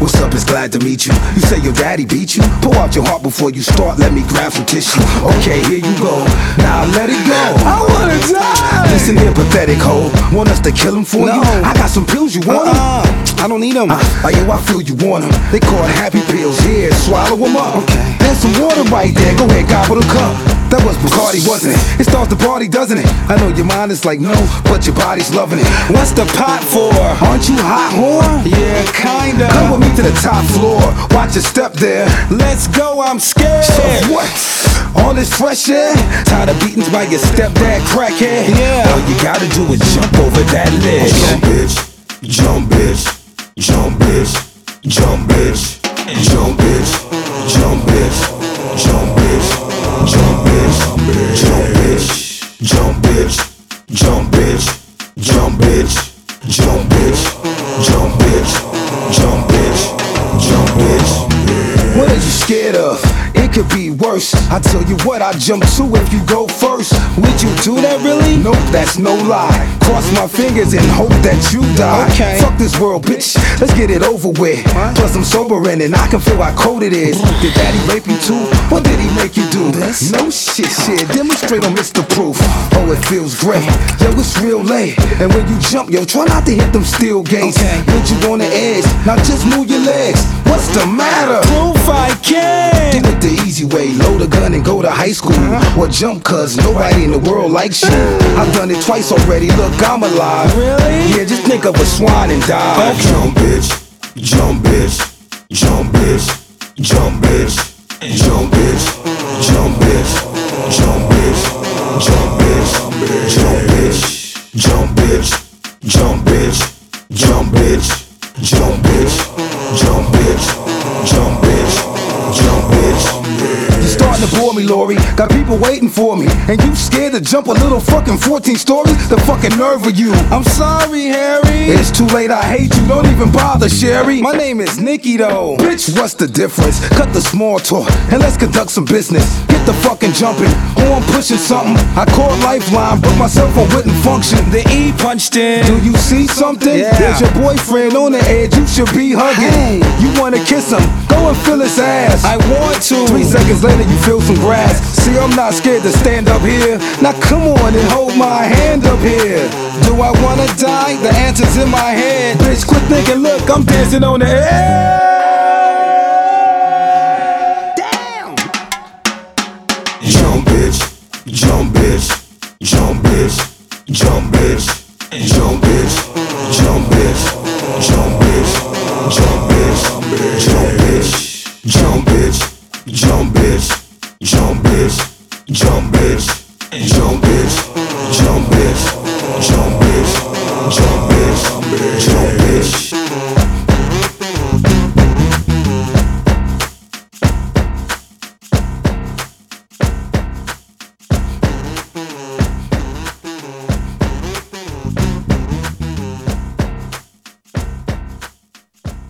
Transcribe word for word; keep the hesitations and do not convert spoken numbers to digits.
What's up, it's glad to meet you. You say your daddy beat you? Pull out your heart before you start, let me grab some tissue. Okay, here you go, now let it go. I wanna die. Listen here, pathetic hoe. Want us to kill him for No. you? I got some pills, you want them? Uh-uh. I don't need them. Uh, oh, yo, I feel you want them. They call it happy pills, here, swallow them up. Okay. There's some water right there, go ahead, gobble the cup. That was Bacardi, wasn't it? It starts the party, doesn't it? I know your mind is like no, but your body's loving it. What's the pot for? Aren't you hot, whore? Yeah, kinda. Come with me to the top floor, watch your step there. Let's go, I'm scared. So what? All this fresh air? Tired of beatings by your stepdad crackhead? Yeah. All you gotta do is jump over that ledge. Jump, bitch. Jump, bitch. Jump, bitch. Jump, bitch. Jump, bitch. Jump, bitch. Jump, bitch. Jump, bitch. Jump, bitch. Jump, bitch. Jump, bitch. Jump, bitch. Jump, bitch. Jump, bitch. Jump, bitch. Jump, bitch. What are you scared of? It could be worse. I tell you what, I jump to if you go first. Would you do that really? Nope, that's no lie. Cross my fingers and hope that you die. Okay. Fuck this world, bitch. Let's get it over with. What? Plus I'm sober and I can feel how cold it is. Did daddy rape you too? What did he make you do? This? No shit, shit. Demonstrate on Mister Proof. Oh, it feels great. Yo, it's real late. And when you jump, yo, try not to hit them steel gates. Okay. Put you on the edge. Now just move your legs. What's the matter? Proof I can. Do it the easy way, load a gun and go to high school. Or jump cause nobody in the world likes you. I've done it twice already, look I'm alive. Really? Yeah, just think of a swan and die. Okay. Jump bitch, jump bitch, jump bitch, jump bitch, jump bitch, jump bitch, jump bitch, jump bitch, jump bitch, jump bitch, jump bitch, jump bitch, jump bitch, jump bitch, jump bitch, jump bitch. You're starting to bore me, Lori. Got people waiting for me, and you scared to jump a little fucking fourteen stories? The fucking nerve of you. I'm sorry, Harry. It's too late, I hate you, don't even bother, Sherry. My name is Nikki though. Bitch, what's the difference? Cut the small talk, and let's conduct some business. Get the fucking jumping, oh I'm pushing something. I called Lifeline, but my cell phone wouldn't function. The E punched in. Do you see something? Yeah. There's your boyfriend on the edge, you should be hugging. Hey. You wanna kiss him, go and feel his ass. I want to. Three seconds later you feel some grass. See, I'm not scared to stand up here. Now come on and hold my hand up here. Do I wanna die? The answer's in my head. Bitch, quit thinking, look, I'm dancing on the air. Damn. Jump bitch, jump bitch, jump bitch, jump bitch, jump bitch, jump bitch, jump bitch, jump bitch, jump bitch, jump bitch, jump bitch, jump bitch, jump bitch, jump bitch, jump bitch, jump bitch, jump bitch, jump bitch, jump bitch.